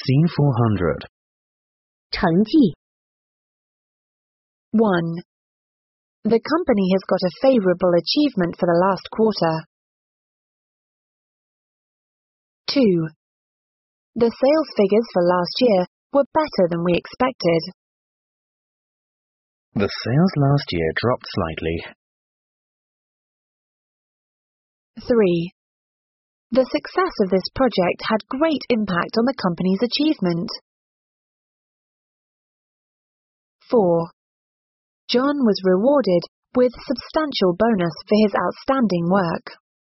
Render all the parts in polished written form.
Scene 400. 成绩 1. The company has got a favorable achievement for the last quarter. 2. The sales figures for last year were better than we expected. The sales last year dropped slightly. 3. The success of this project had great impact on the company's achievement. 4. John was rewarded with substantial bonus for his outstanding work.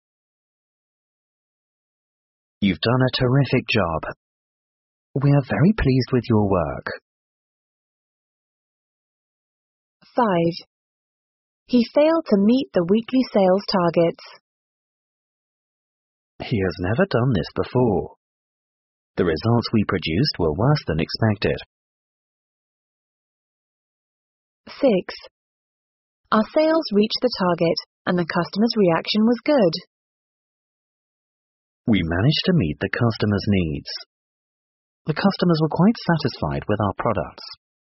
You've done a terrific job. We are very pleased with your work. 5. He failed to meet the weekly sales targets. He has never done this before. The results we produced were worse than expected. 6. Our sales reached the target and the customer's reaction was good. We managed to meet the customer's needs. The customers were quite satisfied with our products.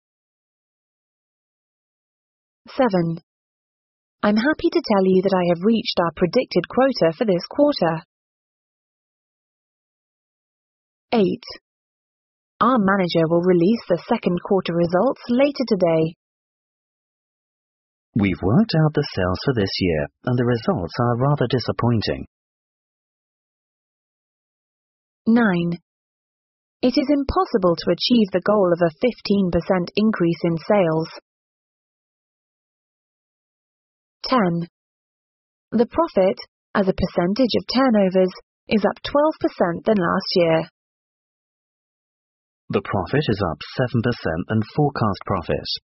7. I'm happy to tell you that I have reached our predicted quota for this quarter. 8. Our manager will release the second quarter results later today. We've worked out the sales for this year, and the results are rather disappointing. 9. It is impossible to achieve the goal of a 15% increase in sales. 10. The profit, as a percentage of turnovers, is up 12% than last year. The profit is up 7% than forecast profit.